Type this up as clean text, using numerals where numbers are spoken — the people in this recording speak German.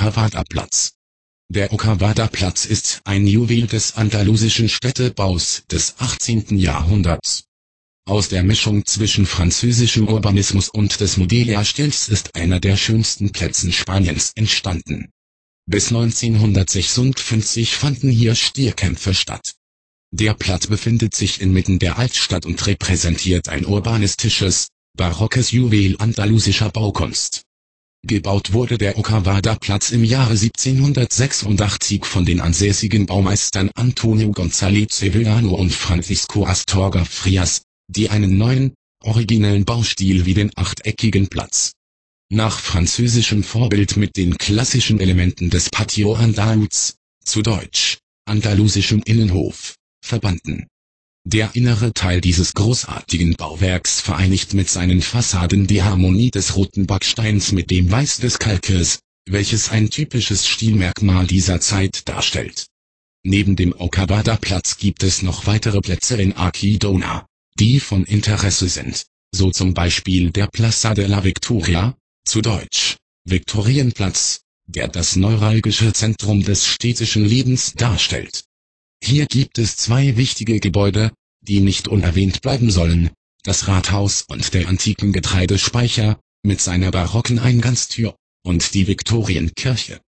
Ochavada-Platz. Der Ochavada-Platz ist ein Juwel des andalusischen Städtebaus des 18. Jahrhunderts. Aus der Mischung zwischen französischem Urbanismus und des Mudéjar-Stils ist einer der schönsten Plätze Spaniens entstanden. Bis 1956 fanden hier Stierkämpfe statt. Der Platz befindet sich inmitten der Altstadt und repräsentiert ein urbanistisches, barockes Juwel andalusischer Baukunst. Gebaut wurde der Ochavada-Platz im Jahre 1786 von den ansässigen Baumeistern Antonio González Sevillano und Francisco Astorga Frias, die einen neuen, originellen Baustil wie den achteckigen Platz nach französischem Vorbild mit den klassischen Elementen des Patio Andaluz, zu Deutsch, andalusischem Innenhof, verbanden. Der innere Teil dieses großartigen Bauwerks vereinigt mit seinen Fassaden die Harmonie des roten Backsteins mit dem Weiß des Kalkes, welches ein typisches Stilmerkmal dieser Zeit darstellt. Neben dem Ochavada-Platz gibt es noch weitere Plätze in Archidona, die von Interesse sind, so zum Beispiel der Plaza de la Victoria, zu Deutsch, Viktorienplatz, der das neuralgische Zentrum des städtischen Lebens darstellt. Hier gibt es zwei wichtige Gebäude, die nicht unerwähnt bleiben sollen, das Rathaus und der antiken Getreidespeicher, mit seiner barocken Eingangstür, und die Viktorienkirche.